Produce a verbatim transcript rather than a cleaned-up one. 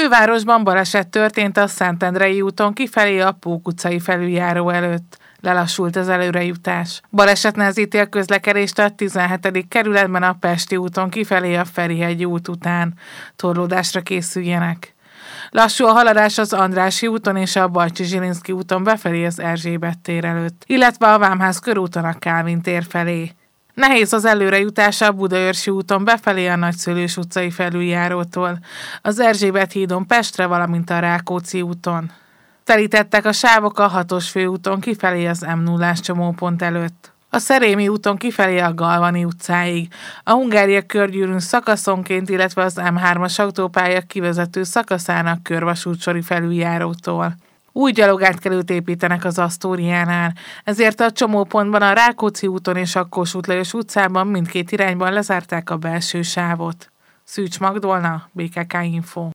fővárosban baleset történt a Szentendrei úton kifelé a Pók utcai felüljáró előtt. Lelassult az előrejutás. Baleset nehezíti a közlekedést a tizenhetedik kerületben a Pesti úton kifelé a Ferihegy út után. Torlódásra készüljenek. Lassú a haladás az Andrássy úton és a Bajcsy-Zsilinszky úton befelé az Erzsébet tér előtt, illetve a Vámház körúton a Kálvin tér felé. Nehéz az előrejutás a Budaörsi úton befelé a Nagyszőlős utcai felüljárótól, az Erzsébet hídon Pestre, valamint a Rákóczi úton. Telítettek a sávok a hatos főúton kifelé az M nullás csomópont előtt. A Szerémi úton kifelé a Galvani utcáig, a Hungária körgyűrűn szakaszonként, illetve az M hármas autópálya kivezető szakaszának körvasútsori felüljárótól. Új gyalogátkelőt építenek az Asztóriánál, ezért a csomópontban a Rákóczi úton és a Kossuth Lajos utcában mindkét irányban lezárták a belső sávot. Szűcs Magdolna, bé ká ká Info.